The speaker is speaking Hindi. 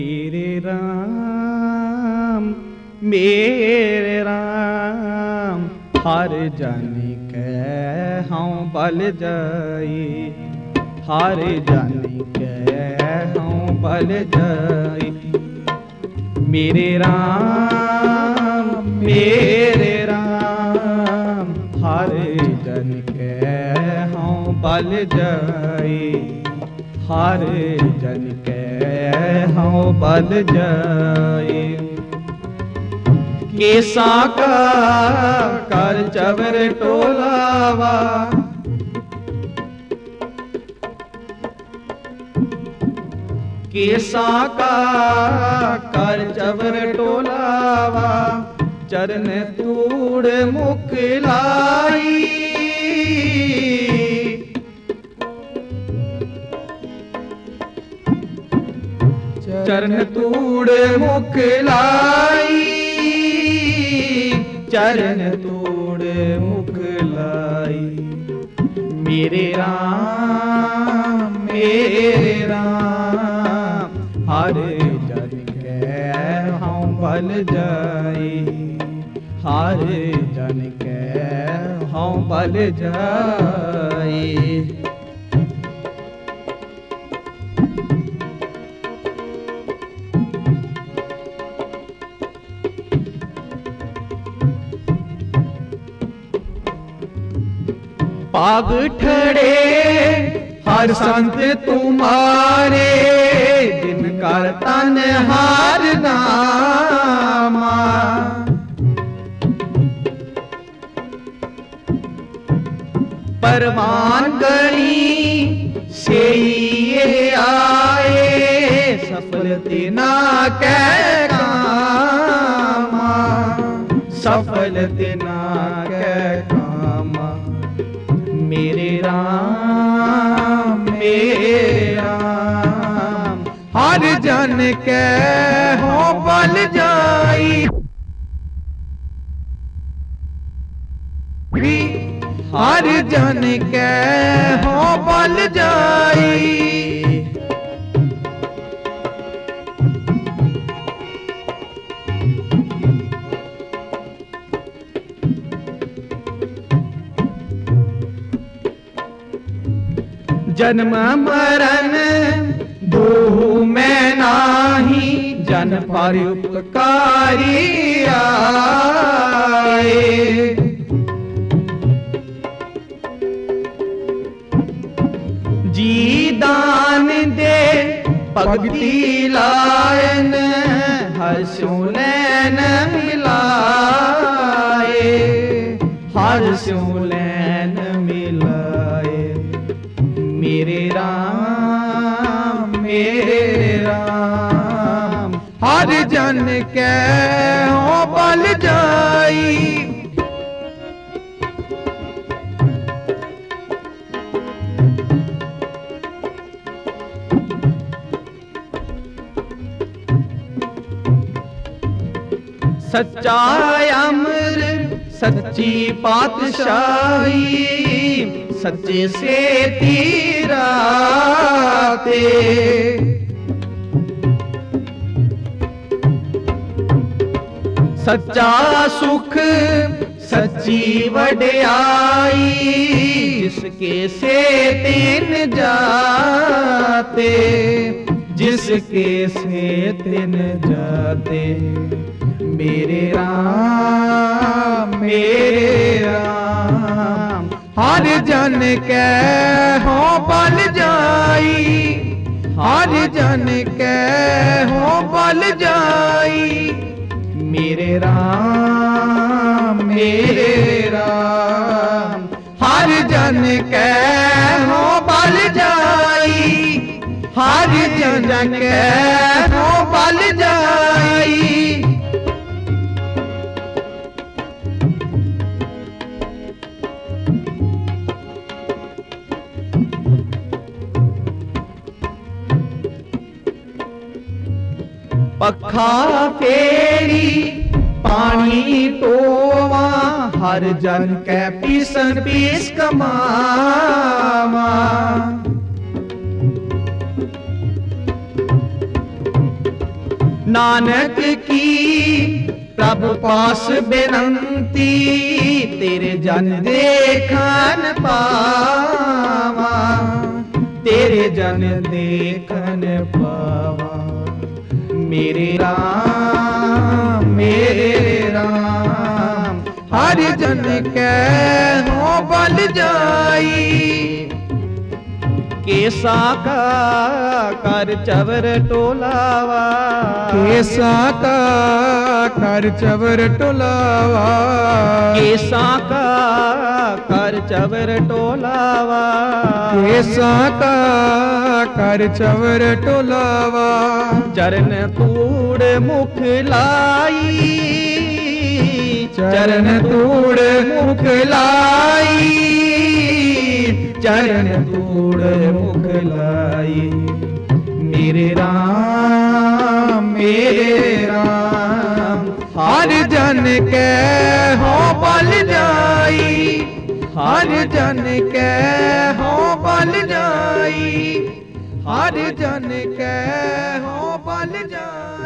मेरे राम हर जन के हाँ बल जाई, हर जन के हाँ बल जाई। मेरे राम हर जन के हाँ बल जाई, हर जन के हाँ बल जाई। केसा का कर चवर टोलावा, केसा का कर चवर टोलावा। चरण तूड़ मुख लाई, चरण तूड़ मुख लाई, चरण तूड़ मुख लाई। मेरे राम हर जन के हाँ बल जाई, हर जन के हाँ बल जाई। पाग ठड़े हर संत तुम्हारे, दिन कर तन हार नामा। परवान गणी से ये आए, सफल तिना कै कामा, सफल तिना कै कामा। मेरे राम हर जन के हो बल जाई, हर जन के हो बल जाई। जन्म मरण दो मैं नाही, जन पर उपकारी आए। जी दान दे भगति लायन, हर्षों नैन मिलाए, हर्षों नैन मिलाए। मेरे राम हर जन के हो बल जाई। सच्चा अमर सच्ची पातशाही, सच्चे से तीराते। सच्चा सुख सच्ची वड्याई, जिसके से तीन जाते, जिसके से तीन जाते। मेरे राम हर जन के हो बल जाई, हर जन के हो बल जाई। मेरे राम हर जन के हो बल जाई, हर जन के हो बल जाई। पखा फेरी पानी टोवा, हर जन के पीसन पीस कमावा। नानक की प्रभु पास बेनंती, तेरे जन देखन पावा, तेरे जन देखन पावा। मेरे राम हर जन कै हो बल जाई। केसा का कर चवर टोलावा, केसा का कर चवर टोलावा, केसा का कर चवर टोलावा, केसा का कर चवर टोलावा। चरण तूड़ मुख लाई, चरण तूड़ मुख लाई, चरण तूड़ मुख लाई। मेरे राम हर जन कै हो बल जाई, हर जन कै हो बल जाई, हर जन कै हो बल जाई।